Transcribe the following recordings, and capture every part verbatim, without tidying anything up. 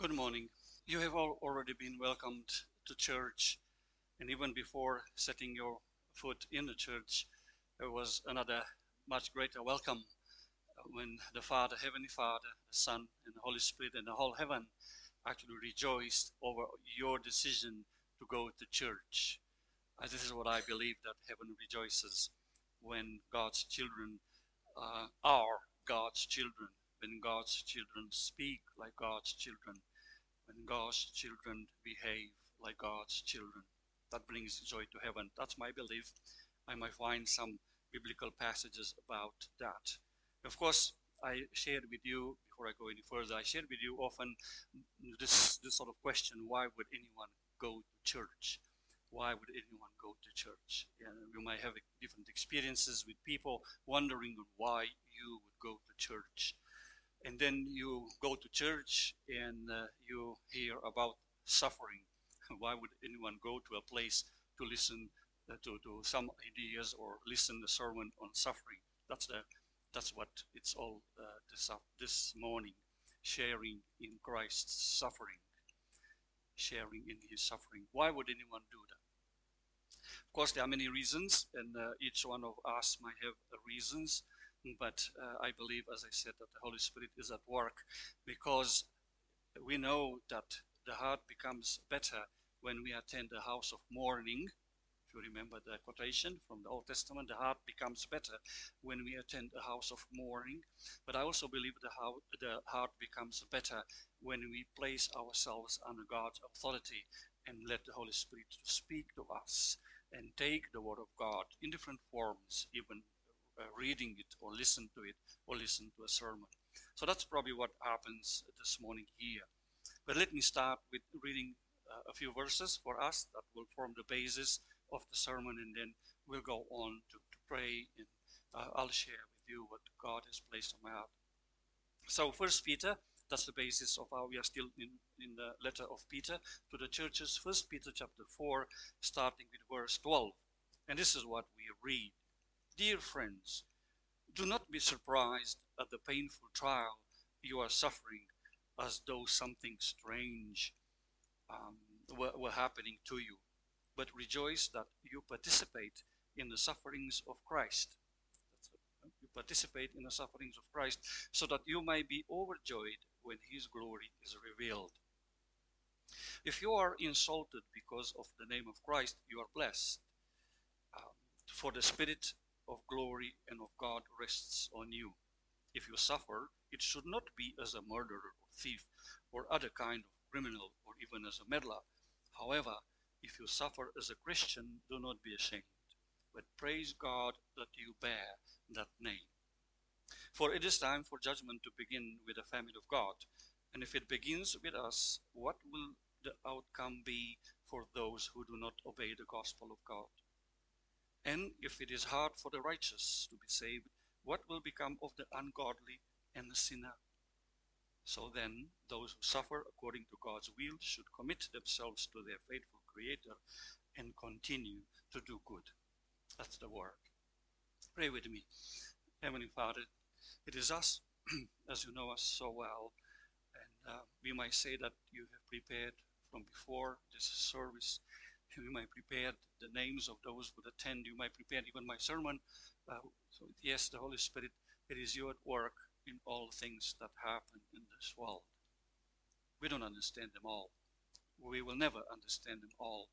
Good morning. You have all already been welcomed to church, and even before setting your foot in the church, there was another much greater welcome when the Father, Heavenly Father, the Son, and the Holy Spirit, and the whole heaven actually rejoiced over your decision to go to church. Uh, this is what I believe, that heaven rejoices when God's children uh, are God's children, when God's children speak like God's children, when God's children behave like God's children. That brings joy to heaven. That's my belief. I might find some biblical passages about that. Of course, I shared with you, before I go any further, I shared with you often this, this sort of question: why would anyone go to church? Why would anyone go to church? And you might have different experiences with people wondering why you would go to church. And then you go to church and uh, you hear about suffering. Why would anyone go to a place to listen uh, to, to some ideas or listen to a sermon on suffering? That's the that's what it's all uh, this, uh, this morning, sharing in Christ's suffering, sharing in his suffering. Why would anyone do that? Of course, there are many reasons, and uh, each one of us might have uh, reasons, but uh, I believe, as I said, that the Holy Spirit is at work, because we know that the heart becomes better when we attend the house of mourning. If you remember the quotation from the Old Testament, the heart becomes better when we attend a house of mourning. But I also believe the heart, the heart becomes better when we place ourselves under God's authority and let the Holy Spirit speak to us and take the Word of God in different forms, even uh, reading it or listen to it or listen to a sermon. So that's probably what happens this morning here. But let me start with reading uh, a few verses for us that will form the basis of the sermon, and then we'll go on to, to pray, and uh, I'll share with you what God has placed on my heart. So First Peter, that's the basis of how we are still in, in the letter of Peter to the churches. First Peter chapter four, starting with verse twelve. And this is what we read. Dear friends, do not be surprised at the painful trial you are suffering, as though something strange um, were, were happening to you, but rejoice that you participate in the sufferings of Christ. You participate in the sufferings of Christ, so that you may be overjoyed when his glory is revealed. If you are insulted because of the name of Christ, you are blessed, um, for the Spirit of glory and of God rests on you. If you suffer, it should not be as a murderer or thief or other kind of criminal, or even as a meddler. However, if you suffer as a Christian, do not be ashamed, but praise God that you bear that name. For it is time for judgment to begin with the family of God. And if it begins with us, what will the outcome be for those who do not obey the gospel of God? And if it is hard for the righteous to be saved, what will become of the ungodly and the sinner? So then, those who suffer according to God's will should commit themselves to their faithful Creator and continue to do good. That's the word. Pray with me. Heavenly Father, it is us, as you know us so well, and uh, we might say that you have prepared from before this service. You might prepare the names of those who would attend. You might prepare even my sermon. Uh, so yes, the Holy Spirit, it is you at work in all things that happen in this world. We don't understand them all. We will never understand them all.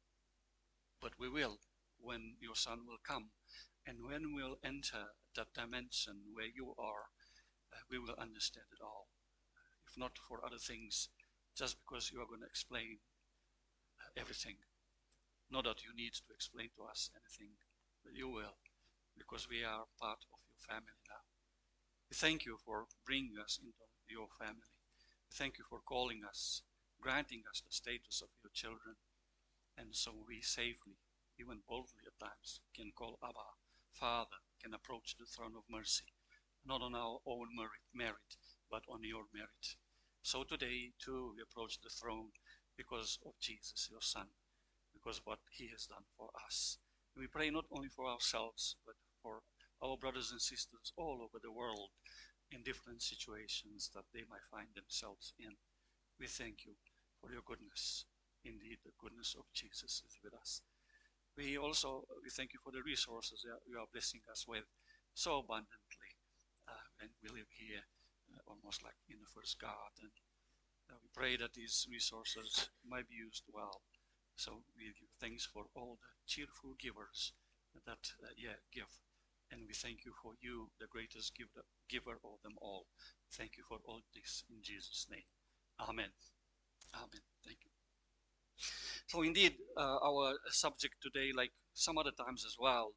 But we will when your Son will come. And when we'll enter that dimension where you are, uh, we will understand it all. If not for other things, just because you are going to explain uh, everything. Not that you need to explain to us anything, but you will, because we are part of your family now. We thank you for bringing us into your family. We thank you for calling us, granting us the status of your children, and so we safely, even boldly at times, can call Abba, Father, can approach the throne of mercy, not on our own merit, merit, but on your merit. So today, too, we approach the throne because of Jesus, your Son, because of what he has done for us. And we pray not only for ourselves, but for our brothers and sisters all over the world in different situations that they might find themselves in. We thank you for your goodness. Indeed, the goodness of Jesus is with us. We also we thank you for the resources that you are blessing us with so abundantly. Uh, and we live here uh, almost like in the first garden. Uh, we pray that these resources might be used well. So we give thanks for all the cheerful givers that uh, yeah give. And we thank you for you, the greatest giver, giver of them all. Thank you for all this in Jesus' name. Amen. Amen. Thank you. So indeed, uh, our subject today, like some other times as well,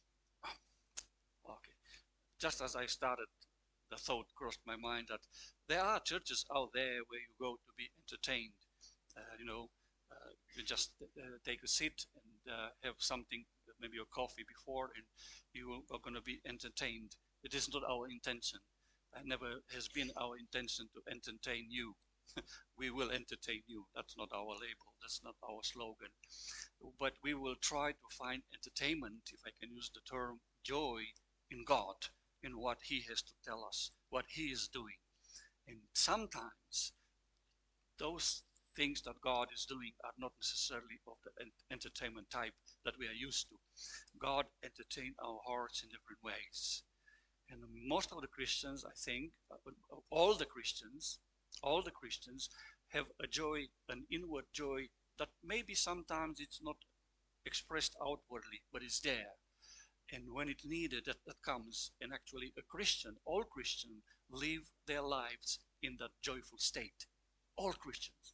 okay, just as I started, the thought crossed my mind that there are churches out there where you go to be entertained. Uh, you know, uh, you just uh, take a seat and uh, have something, maybe a coffee before, and you are going to be entertained. It is not our intention. It never has been our intention to entertain you. We will entertain you. That's not our label. That's not our slogan. But we will try to find entertainment, if I can use the term, joy in God, in what He has to tell us, what He is doing. And sometimes those things that God is doing are not necessarily of the entertainment type that we are used to. God entertains our hearts in different ways. And most of the Christians, I think, all the Christians, all the Christians have a joy, an inward joy that maybe sometimes it's not expressed outwardly, but it's there. And when it's needed, that, that comes. And actually a Christian, all Christians live their lives in that joyful state. All Christians.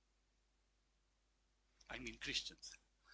I mean Christians.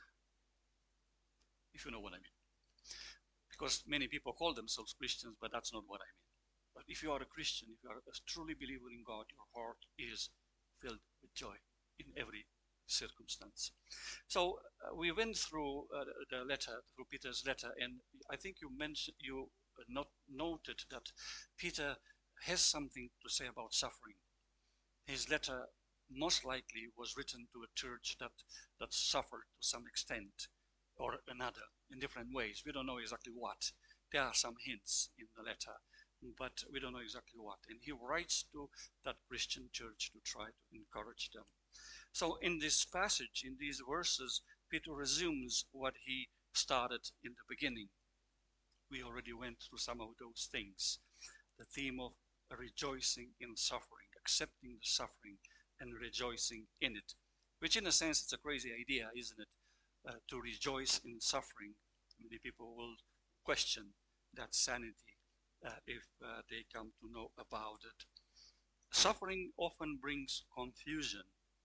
If you know what I mean. Because many people call themselves Christians, but that's not what I mean. But if you are a Christian, if you are a truly believer in God, your heart is filled with joy in every circumstance. So uh, we went through uh, the letter, through Peter's letter, and I think you mentioned, you not noted that Peter has something to say about suffering. His letter most likely was written to a church that, that suffered to some extent or another in different ways. We don't know exactly what. There are some hints in the letter, but we don't know exactly what. And he writes to that Christian church to try to encourage them. So in this passage, in these verses, Peter resumes what he started in the beginning. We already went through some of those things. The theme of rejoicing in suffering, accepting the suffering and rejoicing in it. Which in a sense, it's a crazy idea, isn't it? Uh, to rejoice in suffering. Many people will question that sanity uh, if uh, they come to know about it. Suffering often brings confusion.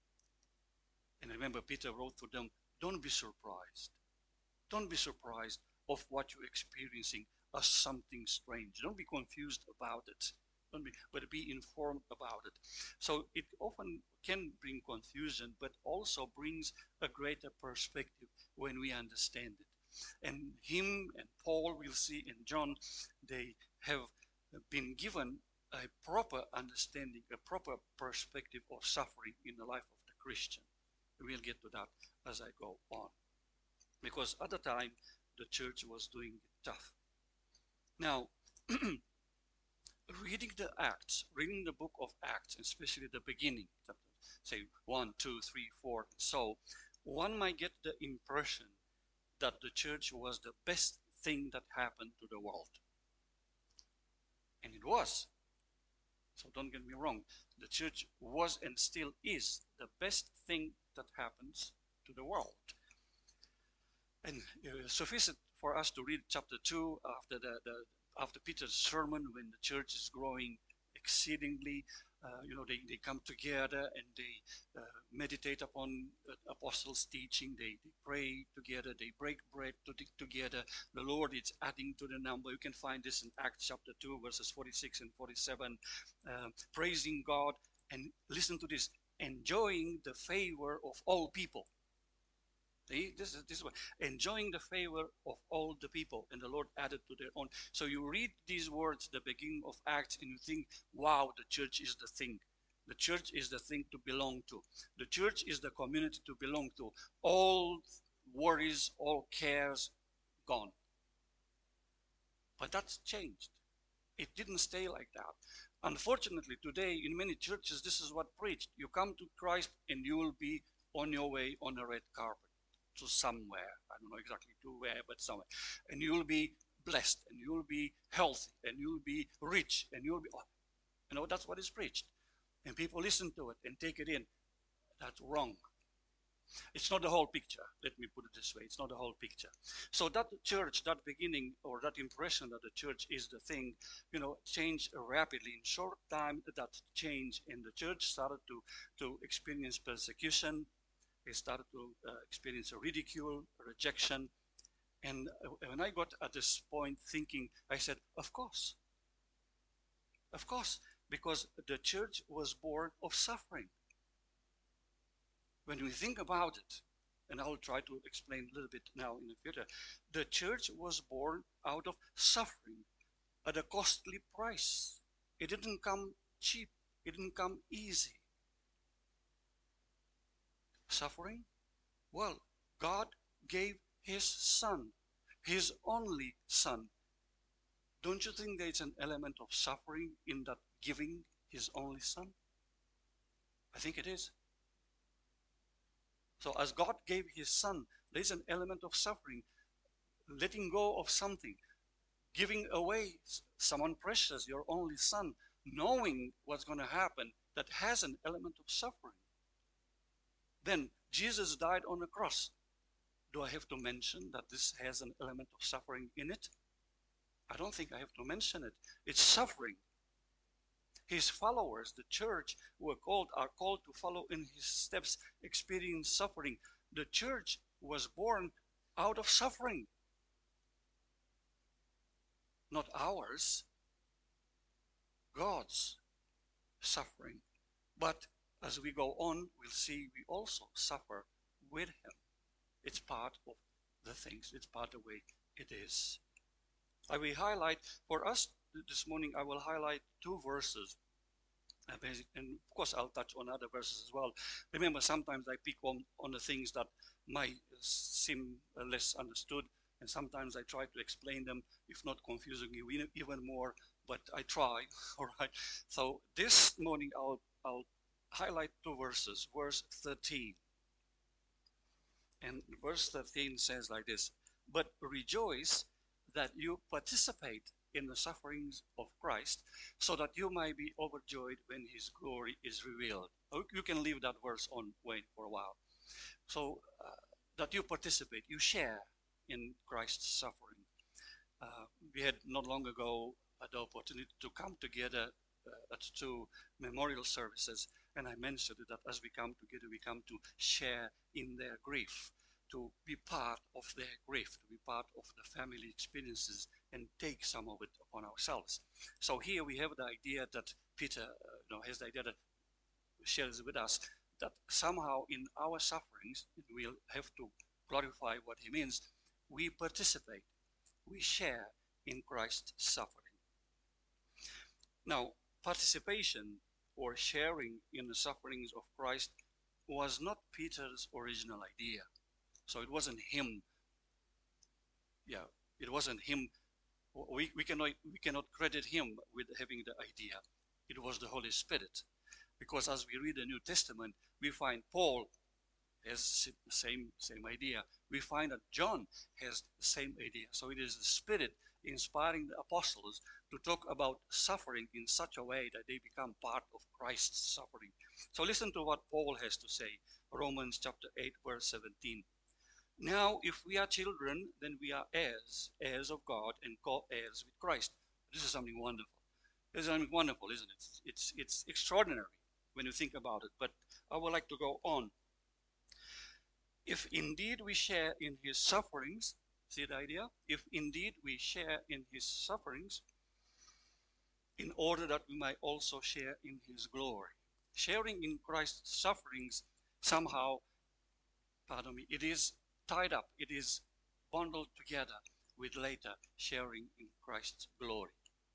And remember, Peter wrote to them, don't be surprised. Don't be surprised of what you're experiencing as something strange. Don't be confused about it. Don't be, but be informed about it. So it often can bring confusion, but also brings a greater perspective when we understand it. And him and Paul, we'll see in John, they have been given a proper understanding, a proper perspective of suffering in the life of the Christian. We'll get to that as I go on. Because at the time, the church was doing it tough. Now, reading the Acts, reading the book of Acts, especially the beginning, say one, two, three, four, so one might get the impression that the church was the best thing that happened to the world. And it was. So don't get me wrong. The church was and still is the best thing that happens to the world. And uh, suffice it for us to read chapter two after the, the after Peter's sermon, when the church is growing exceedingly. Uh, you know, they, they come together and they uh, meditate upon uh, apostles' teaching. They, they pray together. They break bread to, together. The Lord is adding to the number. You can find this in Acts chapter two, verses forty-six and forty-seven. Uh, praising God, and listen to this, enjoying the favor of all people. See, this is this one, enjoying the favor of all the people, and the Lord added to their own. So you read these words, the beginning of Acts, and you think, wow, the church is the thing. The church is the thing to belong to. The church is the community to belong to. All worries, all cares, gone. But that's changed. It didn't stay like that. Unfortunately, today in many churches, this is what preached. You come to Christ and you will be on your way on a red carpet to somewhere. I don't know exactly to where, but somewhere. And you will be blessed, and you will be healthy, and you will be rich, and you will be, oh, you know, that's what is preached. And people listen to it and take it in. That's wrong. It's not the whole picture. Let me put it this way. It's not the whole picture. So that church, that beginning, or that impression that the church is the thing, you know, changed rapidly. In short time, that change in the church started to, to experience persecution. They started to uh, experience a ridicule, a rejection. And uh, when I got at this point thinking, I said, of course. Of course, because the church was born of suffering. When we think about it, and I'll try to explain a little bit now in the future, the church was born out of suffering at a costly price. It didn't come cheap. It didn't come easy. Suffering? Well, God gave his son, his only son. Don't you think there's an element of suffering in that giving his only son? I think it is. So as God gave his son, there's an element of suffering, letting go of something, giving away someone precious, your only son, knowing what's going to happen, that has an element of suffering. Then Jesus died on the cross. Do I have to mention that this has an element of suffering in it? I don't think I have to mention it. It's suffering. His followers, the church, who are called, are called to follow in his steps, experience suffering. The church was born out of suffering. Not ours, God's suffering. But as we go on, we'll see we also suffer with him. It's part of the things. It's part of the way it is. I will highlight, for us this morning, I will highlight two verses. Uh, basic, and of course, I'll touch on other verses as well. Remember, sometimes I pick on, on the things that might seem less understood, and sometimes I try to explain them, if not confusing you even more, but I try, all right? So this morning, I'll, I'll highlight two verses, verse thirteen. And verse thirteen says like this, "But rejoice that you participate in the sufferings of Christ, so that you might be overjoyed when his glory is revealed." You can leave that verse on wait for a while. So uh, that you participate, you share in Christ's suffering. Uh, we had not long ago uh, the opportunity to come together uh, at two memorial services, and I mentioned that as we come together, we come to share in their grief, to be part of their grief, to be part of the family experiences, and take some of it upon ourselves. So here we have the idea that Peter uh, you know, has the idea that shares with us, that somehow in our sufferings, we'll have to clarify what he means, we participate, we share in Christ's suffering. Now, participation or sharing in the sufferings of Christ was not Peter's original idea. So it wasn't him. Yeah, it wasn't him. We, we, cannot, we cannot credit him with having the idea. It was the Holy Spirit. Because as we read the New Testament, we find Paul has the same, same idea. We find that John has the same idea. So it is the Spirit inspiring the apostles to talk about suffering in such a way that they become part of Christ's suffering. So listen to what Paul has to say. Romans chapter eight, verse seventeen. "Now, if we are children, then we are heirs, heirs of God, and co-heirs with Christ." This is something wonderful. This is something wonderful, isn't it? It's, it's extraordinary when you think about it. But I would like to go on. "If indeed we share in his sufferings," see the idea? "If indeed we share in his sufferings, in order that we might also share in his glory." Sharing in Christ's sufferings, somehow, pardon me, it is tied up, it is bundled together with later sharing in Christ's glory.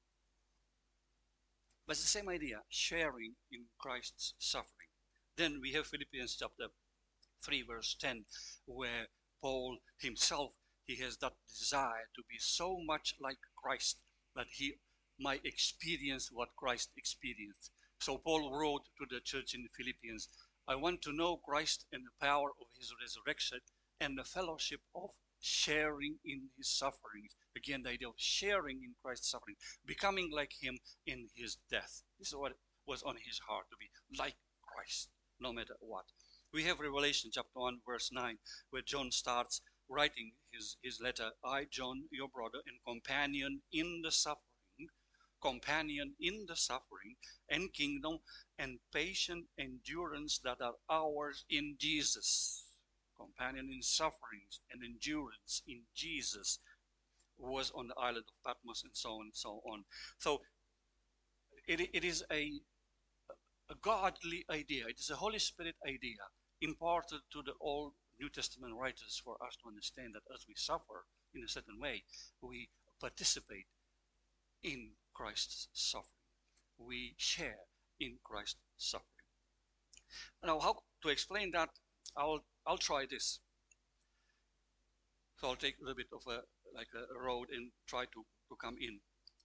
But it's the same idea, sharing in Christ's suffering. Then we have Philippians chapter three, verse ten, where Paul himself, he has that desire to be so much like Christ that he my experience what Christ experienced. So Paul wrote to the church in Philippians, I want to know Christ and the power of his resurrection and the fellowship of sharing in his sufferings. Again, the idea of sharing in Christ's suffering, becoming like him in his death. This is what was on his heart, to be like Christ, no matter what. We have Revelation chapter one, verse nine, where John starts writing his, his letter. I, John, your brother and companion in the suffering, companion in the suffering and kingdom and patient endurance that are ours in Jesus. Companion in sufferings and endurance in Jesus, was on the island of Patmos, and so on and so on. So it, it is a, a godly idea. It is a Holy Spirit idea imparted to the Old New Testament writers for us to understand that as we suffer in a certain way, we participate in Christ's suffering. We share in Christ's suffering. Now, how to explain that? I'll I'll try this. So I'll take a little bit of a like a road and try to to come in.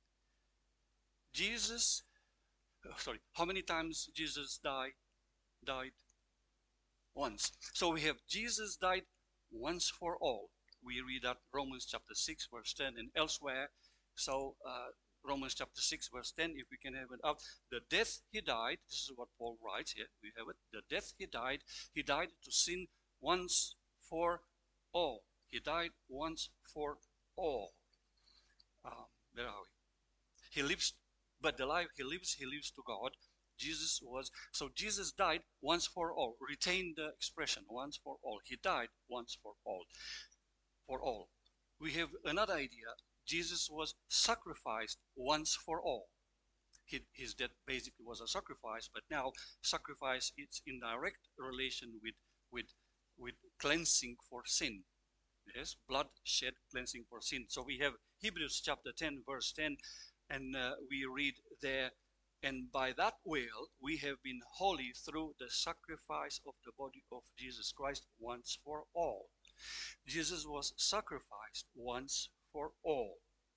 Jesus, oh, sorry, how many times Jesus died? Died once. So we have Jesus died once for all. We read that Romans chapter six verse ten and elsewhere. So uh, Romans chapter six verse ten, if we can have it up. The death he died, this is what Paul writes here, we have it. The death he died, he died to sin once for all. He died once for all. Um, where are we? He lives, but the life he lives, he lives to God. Jesus was, so Jesus died once for all. Retain the expression, once for all. He died once for all. For all. We have another idea. Jesus was sacrificed once for all. He, his death basically was a sacrifice, but now sacrifice is in direct relation with, with, with cleansing for sin. Yes, blood shed, cleansing for sin. So we have Hebrews chapter ten, verse ten, and uh, we read there, and by that will we have been holy through the sacrifice of the body of Jesus Christ once for all. Jesus was sacrificed once for all.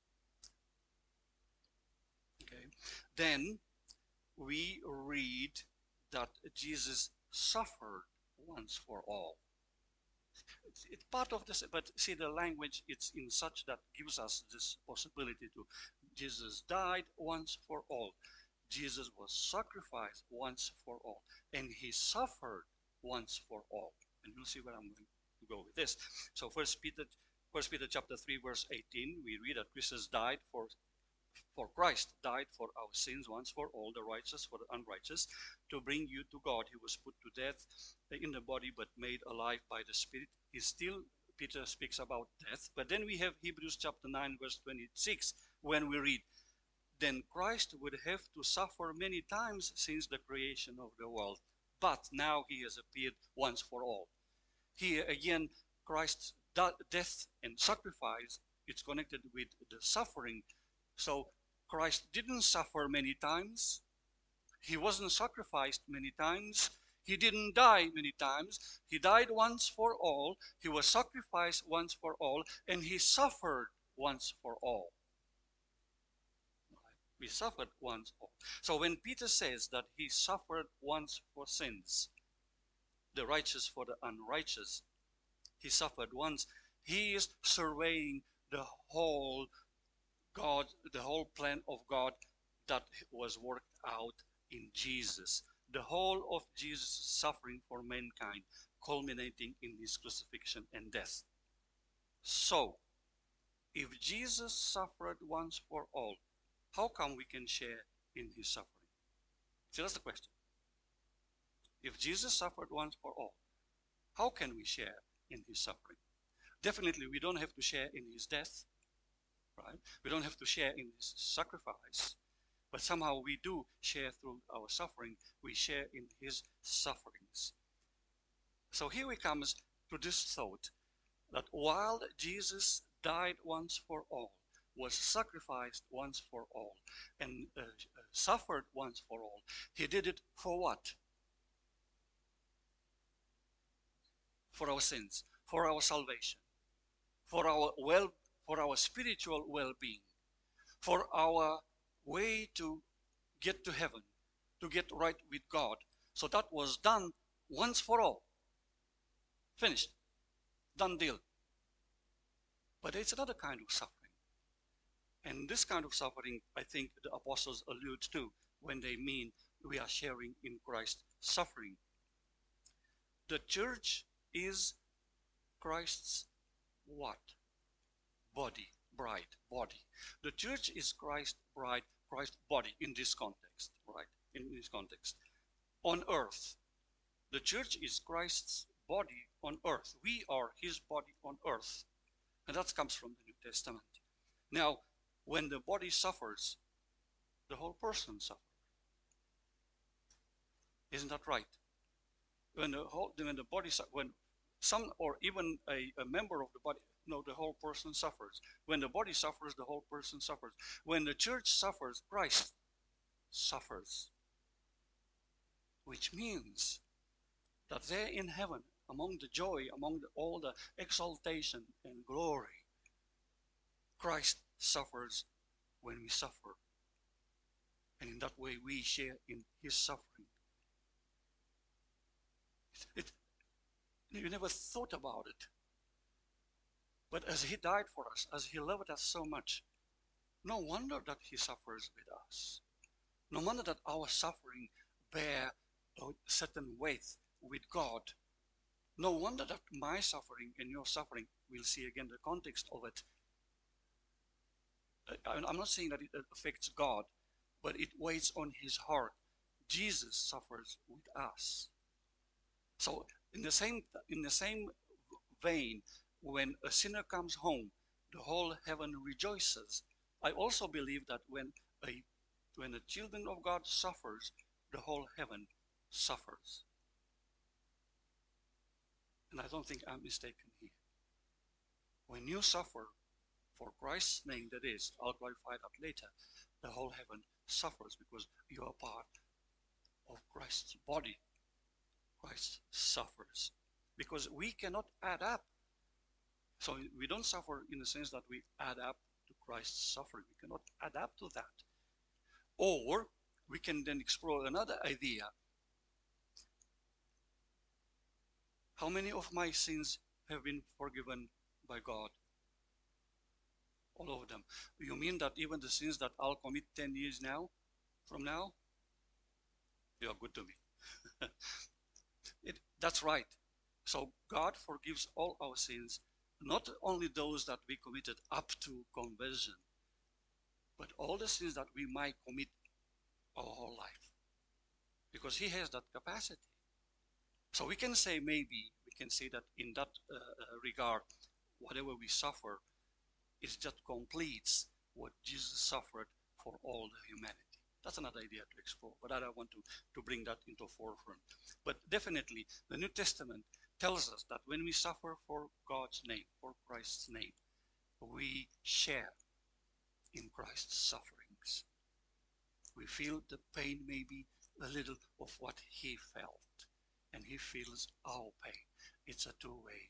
Okay. Then we read that Jesus suffered once for all. It's, it's part of this, but see the language, it's in such that gives us this possibility to, Jesus died once for all. Jesus was sacrificed once for all. And he suffered once for all. And you'll see where I'm going to go with this. So First Peter, First Peter chapter three, verse eighteen, we read that Christ died for For Christ died for our sins once for all, the righteous for the unrighteous, to bring you to God. He was put to death in the body, but made alive by the Spirit. He still, Peter speaks about death. But then we have Hebrews chapter nine, verse twenty-six, when we read, then Christ would have to suffer many times since the creation of the world. But now he has appeared once for all. Here again, Christ's death and sacrifice, it's connected with the suffering. So Christ didn't suffer many times. He wasn't sacrificed many times. He didn't die many times. He died once for all. He was sacrificed once for all. And he suffered once for all. We suffered once for all. So when Peter says that he suffered once for sins, the righteous for the unrighteous, he suffered once, he is surveying the whole God, the whole plan of God that was worked out in Jesus. The whole of Jesus' suffering for mankind, culminating in his crucifixion and death. So, if Jesus suffered once for all, how come we can share in his suffering? So that's the question. If Jesus suffered once for all, how can we share in his suffering? Definitely, we don't have to share in his death. Right? We don't have to share in his sacrifice, but somehow we do share through our suffering. We share in his sufferings. So here we come to this thought that while Jesus died once for all, was sacrificed once for all, and uh, suffered once for all, he did it for what? For our sins, for our salvation, for our well, for our spiritual well-being, for our way to get to heaven, to get right with God. So that was done once for all. Finished. Done deal. But it's another kind of suffering. And this kind of suffering, I think the apostles allude to when they mean we are sharing in Christ's suffering. The church is Christ's what? Body, bride, body. The church is Christ's bride, Christ's body in this context, right? In this context. On earth. The church is Christ's body on earth. We are his body on earth. And that comes from the New Testament. Now, when the body suffers, the whole person suffers. Isn't that right? When the whole, when the body, when some or even a, a member of the body, no, the whole person suffers. When the body suffers, the whole person suffers. When the church suffers, Christ suffers. Which means that there in heaven, among the joy, among the, all the exaltation and glory, Christ suffers when we suffer. And in that way we share in his suffering. It, it, you never thought about it. But as he died for us, as he loved us so much, no wonder that he suffers with us. No wonder that our suffering bear a certain weight with God. No wonder that my suffering and your suffering, we'll see again the context of it. I'm not saying that it affects God, but it weighs on his heart. Jesus suffers with us. So in the same in the same vein, when a sinner comes home, the whole heaven rejoices. I also believe that when a when the children of God suffers, the whole heaven suffers. And I don't think I'm mistaken here. When you suffer for Christ's name, that is, I'll clarify that later, the whole heaven suffers because you are part of Christ's body. Christ suffers because we cannot add up. So we don't suffer in the sense that we add up to Christ's suffering. We cannot add up to that. Or we can then explore another idea. How many of my sins have been forgiven by God? All of them. You mean that even the sins that I'll commit ten years now, from now? You are good to me. it, that's right. So God forgives all our sins, not only those that we committed up to conversion, but all the sins that we might commit our whole life. Because he has that capacity. So we can say maybe, we can say that in that uh, regard, whatever we suffer, it just completes what Jesus suffered for all the humanity. That's another idea to explore, but I don't want to, to bring that into forefront. But definitely, the New Testament tells us that when we suffer for God's name, for Christ's name, we share in Christ's sufferings. We feel the pain, maybe a little of what he felt, and he feels our pain. It's a two-way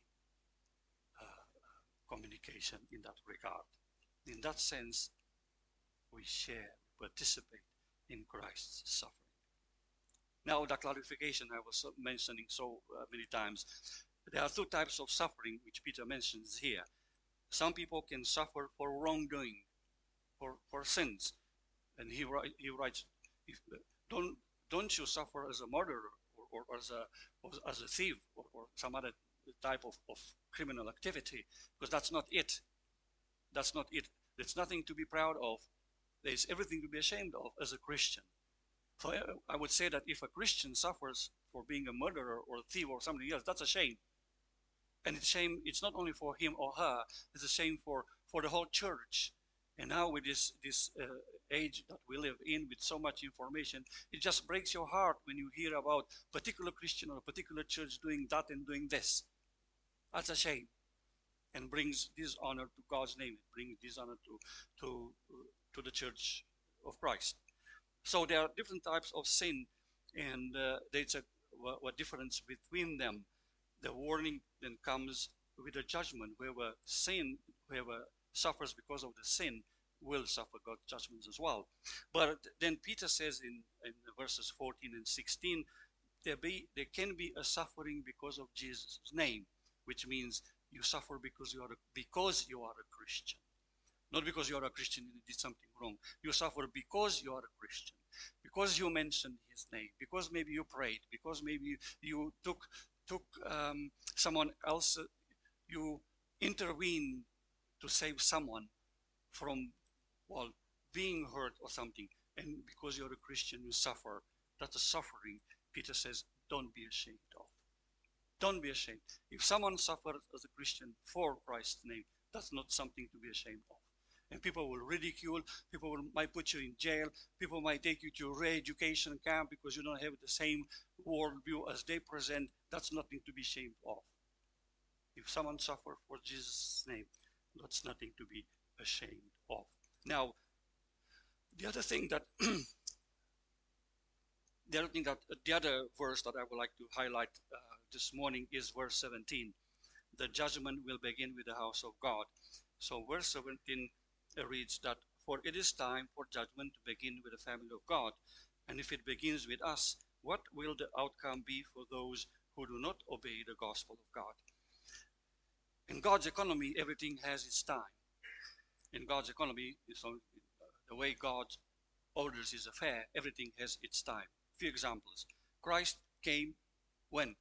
uh, communication in that regard. In that sense, we share, participate in Christ's suffering. Now, the clarification I was mentioning so uh, many times. There are two types of suffering which Peter mentions here. Some people can suffer for wrongdoing, for, for sins. And he, he writes, if, don't, don't you suffer as a murderer or, or as, a, or as a thief or, or some other type of, of criminal activity, because that's not it. That's not it. There's nothing to be proud of. There's everything to be ashamed of as a Christian. So I would say that if a Christian suffers for being a murderer or a thief or something else, that's a shame. And it's shame, it's not only for him or her, it's a shame for, for the whole church. And now with this, this uh, age that we live in with so much information, it just breaks your heart when you hear about a particular Christian or a particular church doing that and doing this. That's a shame. And brings dishonor to God's name. It brings dishonor to, to, to the church of Christ. So there are different types of sin, and uh, there's a, a, a difference between them. The warning then comes with a judgment. Whoever sin, whoever suffers because of the sin, will suffer God's judgments as well. But then Peter says in, in verses fourteen and sixteen, there be there can be a suffering because of Jesus' name, which means you suffer because you are a, because you are a Christian. Not because you are a Christian and you did something wrong. You suffer because you are a Christian, because you mentioned his name, because maybe you prayed, because maybe you, you took took um, someone else, uh, you intervene to save someone from, well, being hurt or something. And because you're a Christian, you suffer. That's a suffering. Peter says, don't be ashamed of. Don't be ashamed. If someone suffers as a Christian for Christ's name, that's not something to be ashamed of. And people will ridicule, people will, might put you in jail, people might take you to a re-education camp because you don't have the same worldview as they present. That's nothing to be ashamed of. If someone suffers for Jesus' name, that's nothing to be ashamed of. Now, the other thing that the other thing that the other verse that I would like to highlight uh, this morning is verse seventeen. The judgment will begin with the house of God. So verse seventeen reads that, for it is time for judgment to begin with the family of God. And if it begins with us, what will the outcome be for those who do not obey the gospel of God? In God's economy, everything has its time. In God's economy, so the way God orders his affair, everything has its time. A few examples. Christ came when?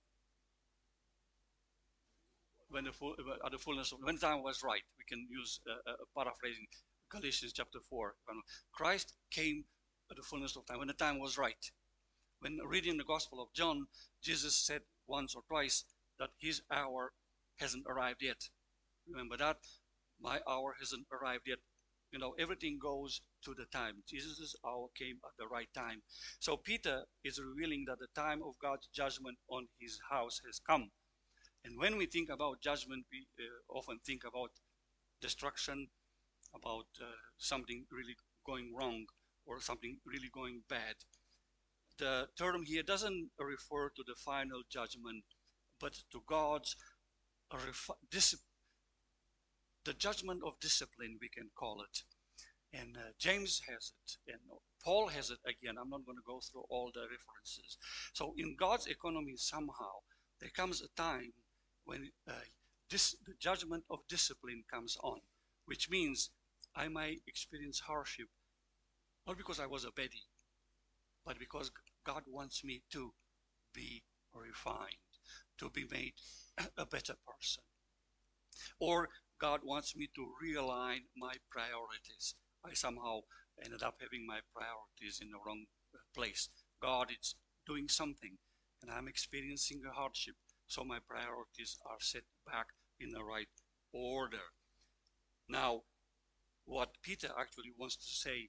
When the full, at the fullness of, when time was right. We can use uh, uh, paraphrasing Galatians chapter four. Christ came at the fullness of time, when the time was right. When reading the Gospel of John, Jesus said once or twice that his hour hasn't arrived yet. Remember that? My hour hasn't arrived yet. You know, everything goes to the time. Jesus' hour came at the right time. So Peter is revealing that the time of God's judgment on his house has come. And when we think about judgment, we uh, often think about destruction, about uh, something really going wrong or something really going bad. The term here doesn't refer to the final judgment, but to God's discipline. The judgment of discipline, we can call it. And uh, James has it, and Paul has it again. I'm not going to go through all the references. So in God's economy, somehow, there comes a time when uh, this, the judgment of discipline comes on, which means I might experience hardship, not because I was a baddie, but because God wants me to be refined, to be made a better person. Or God wants me to realign my priorities. I somehow ended up having my priorities in the wrong place. God is doing something, and I'm experiencing a hardship, so my priorities are set back in the right order. Now, what Peter actually wants to say,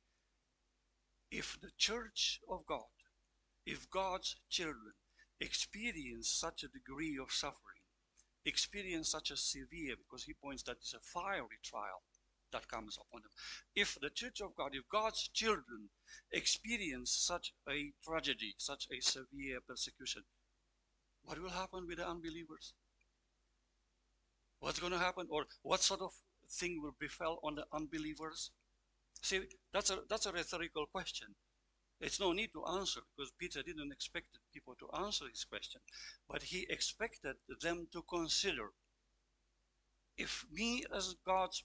if the church of God, if God's children experience such a degree of suffering, experience such a severe, because he points that it's a fiery trial that comes upon them. If the church of God, if God's children experience such a tragedy, such a severe persecution, what will happen with the unbelievers? What's going to happen? Or what sort of thing will befall on the unbelievers? See, that's a, that's a rhetorical question. It's no need to answer, because Peter didn't expect people to answer his question, but he expected them to consider, if me as God's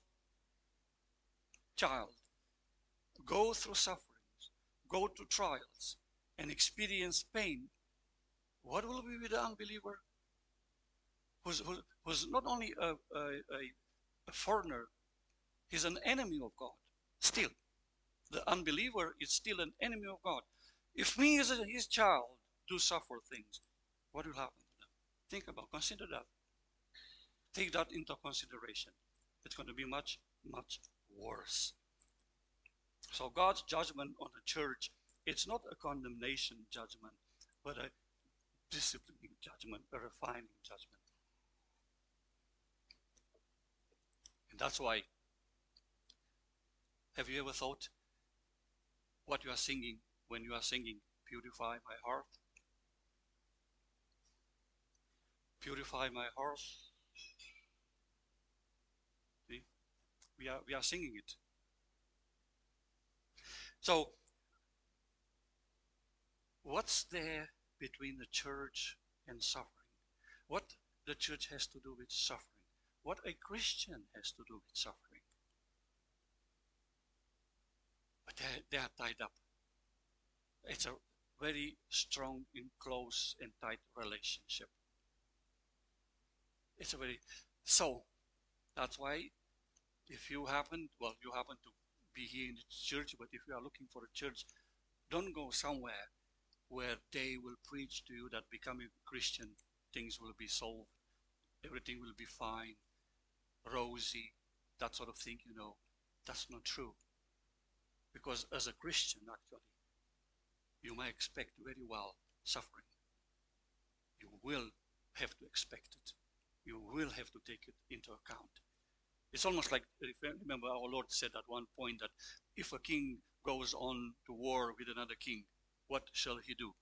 child go through sufferings, go to trials, and experience pain, what will be with the unbeliever who's, who's, who's not only a, a, a foreigner, he's an enemy of God still. The unbeliever is still an enemy of God. If me as his child do suffer things, what will happen to them? Think about, consider that. Take that into consideration. It's going to be much, much worse. So God's judgment on the church, it's not a condemnation judgment, but a disciplining judgment, a refining judgment. And that's why, have you ever thought what you are singing when you are singing, purify my heart? Purify my heart. See? We are, we are singing it. So, what's there between the church and suffering? What the church has to do with suffering? What a Christian has to do with suffering? But they, they are tied up. It's a very strong and close and tight relationship. It's a very, so that's why if you happen, well, you happen to be here in the church, but if you are looking for a church, don't go somewhere where they will preach to you that becoming a Christian, things will be solved, everything will be fine, rosy, that sort of thing, you know. That's not true. Because as a Christian, actually, you might expect very well suffering. You will have to expect it. You will have to take it into account. It's almost like, remember our Lord said at one point that if a king goes on to war with another king, what shall he do?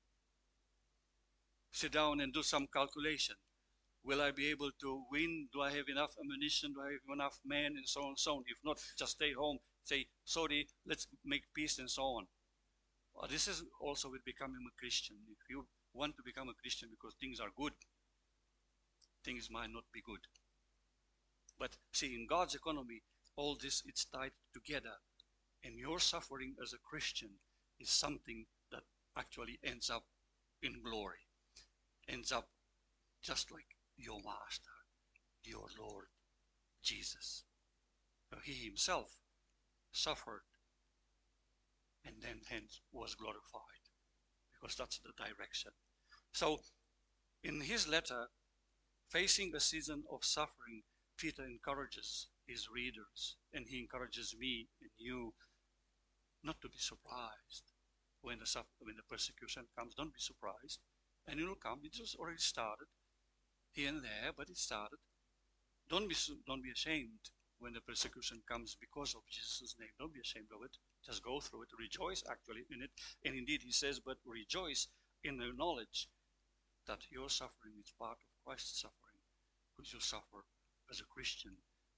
Sit down and do some calculation. Will I be able to win? Do I have enough ammunition? Do I have enough men? And so on and so on. If not, just stay home, say, sorry, let's make peace and so on. Well, this is also with becoming a Christian. If you want to become a Christian because things are good, things might not be good. But see, in God's economy, all this, it's tied together. And your suffering as a Christian is something that actually ends up in glory. Ends up just like your Master, your Lord, Jesus. Now, he himself suffered and then hence was glorified, because that's the direction. So in his letter, facing a season of suffering, Peter encourages his readers, and he encourages me and you not to be surprised when the when the persecution comes. Don't be surprised, and it will come. It just already started here and there, but it started. Don't be don't be ashamed when the persecution comes because of Jesus' name. Don't be ashamed of it. Just go through it. Rejoice actually in it. And indeed he says, but rejoice in the knowledge that your suffering is part of Christ's suffering, because you suffer as a Christian,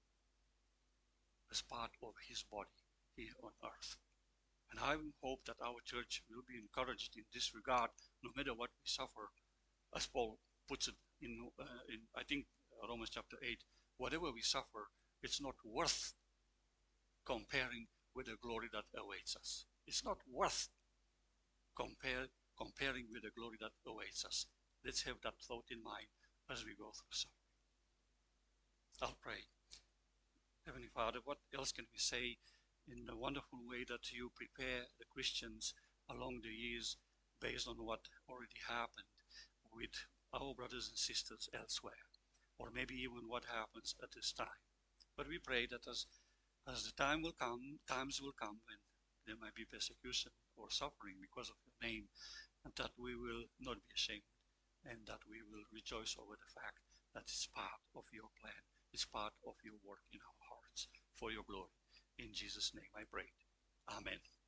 as part of his body here on earth. And I hope that our church will be encouraged in this regard, no matter what we suffer, as Paul puts it in, uh, in I think, Romans chapter eight, whatever we suffer, it's not worth comparing with the glory that awaits us. It's not worth compare, comparing with the glory that awaits us. Let's have that thought in mind as we go through suffering. I'll pray. Heavenly Father, what else can we say in the wonderful way that you prepare the Christians along the years based on what already happened with our brothers and sisters elsewhere, or maybe even what happens at this time. But we pray that as, as the time will come, times will come when there might be persecution or suffering because of your name, and that we will not be ashamed, and that we will rejoice over the fact that it's part of your plan, it's part of your work in our hearts for your glory. In Jesus' name I pray. Amen.